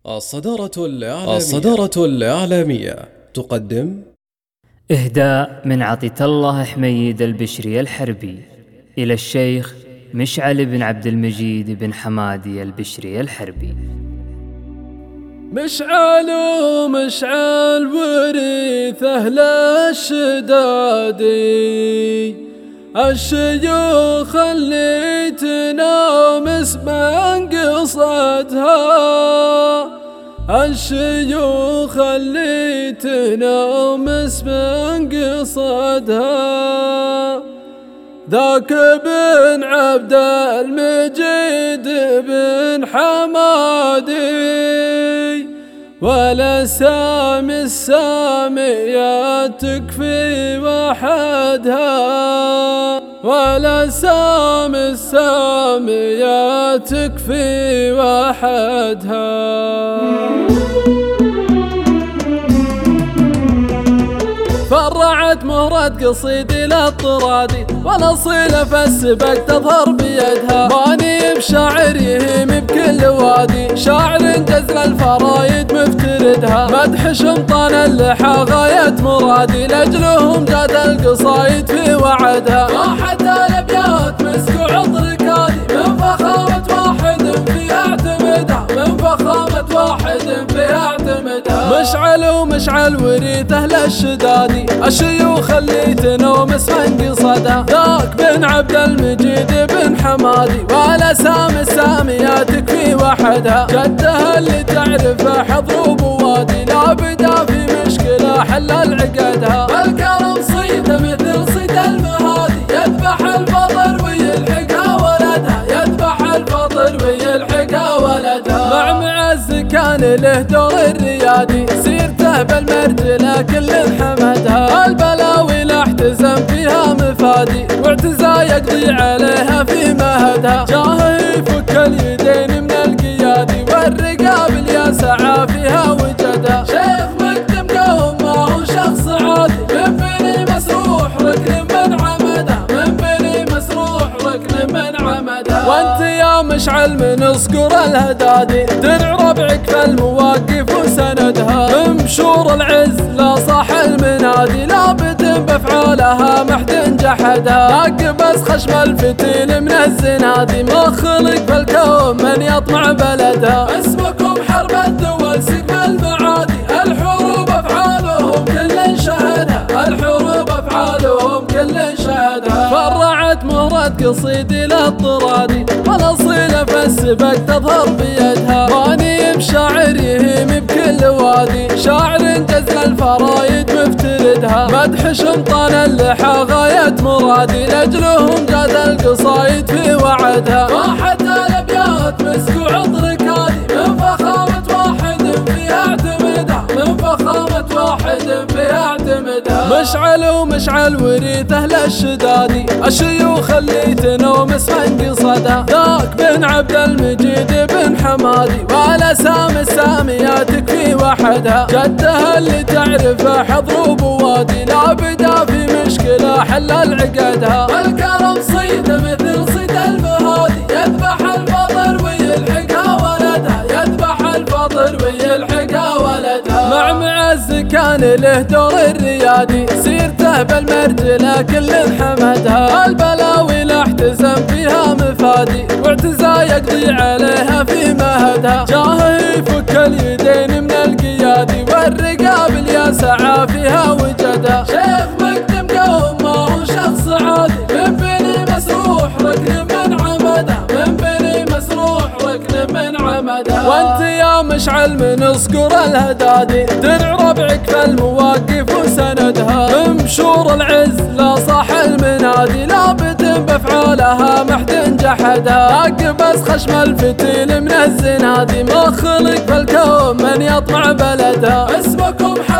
الصدارة الإعلامية تقدم إهداء من عطية الله حميد البشري الحربي إلى الشيخ مشعل بن عبد المجيد بن حمادي البشري الحربي. مشعل ورث أهل الشدادي، الشيوخ اللي تنامس من قصدها، الشيوخ اللي تنامس من قصدها. ذاك بن عبد المجيد بن حمادي، ولا سامي السامية تكفي وحدها، ولا سامي السامية تكفي وحدها. فرعت مهرة قصيدي للطرادي، والأصيلة في السبق تظهر بيدها. ماني بشاعر يهيم بكل وادي، شاعر جزل الفرايد مفتردها. مدح شمطان اللحى غاية مرادي، لأجلهم جاد القصايد في وعدها. راحت الأبيات مسك وعطر كادي، من فخامة واحد فيها اعتمدها، من فخامة واحد فيها اعتمدها. مشعل وريث أهل الشدادي، الشيوخ اللي تنومس من قصدها. ذاك بن عبد المجيد بن حمادي، ولا سامي السامية تكفي وحدها. جدها اللي تعرفه حضر وبوادي، لا بدا في مشكلة حلل عقدها. الكرم صيته مثل صيت المهادي، يذبح الفطر ويلحقها ولدها، يذبح الفطر ويلحقها ولدها. مع معز كان له دور الريادي، سيرته بالمرجلة كل حمدها. البلاوي لا احتزم فيها مفادي، واعتزى يقضي عليها في مهدها. جاه يفك اليدين من القيادي، والرقاب اللي سعى فيها وجدها. شيخ مقدم قوم ما هو شخص عادي، من بني مسروح ركن من عمدها، من بني مسروح ركن من عمدها. وانت يا مشعل من صقور الهدادي، درع ربعك في المواقف وسندها. مشور العز لا صاح المنادي، لابد بافعالها محد جحدها. اقبس خشم الفتيل من الزنادي، ما خلق في الكون من يطمع بلدها. اسمكم حرب الدول سقم المعادي، الحروب افعالهم كل شهدها، الحروب افعالهم كل شهدها. فرعت مهرة قصيدي للطرادي، والاصيلة في السبق تظهر بيدها. ماني بشاعر يهيم بكل وادي، شاعر جزل الفرايد مفتردها. مدح شمطان اللحى غاية مرادي، لأجلهم جاد القصايد في وعدها. راحت الأبيات مسك وعطر كادي، من فخامة واحد فيها اعتمدها، من فخامة واحد فيها اعتمدها. مشعل وريث أهل الشدادي، الشيوخ اللي تنومس من قصدها. ذاك بن عبد المجيد بن حمادي، ولا سامي السامية تكفي وحدها. جدها اللي تعرفه حضر وبوادي، لا بدا في مشكلة حلل عقدها. الكرم صيته مثل صيت المهادي، يذبح الفطر ويلحقها ولدها، يذبح الفطر ويلحقها ولدها. مع معز كان له دور الريادي، سيرته بالمرجلة كل حمدها. البلاوي لا احتزم فيها مفادي، واعتزى يقضي عليها في مهدها. جاه يفك اليدين من القيادي، والرقاب اللي سعى فيها وجدها. شيخ مقدم قوم ما هو شخص عادي، من بني مسروح ركن من عمدها، من بني مسروح ركن من عمدها. وانت يا مشعل من صقور الهدادي، درع ربعك في المواقف وسندها. مشور العز لا صاح المنادي، لابد بافعالها محد جحدها. اقبس خشم الفتيل من الزنادي، ما خلق في الكون من يطمع بلدها. اسمكم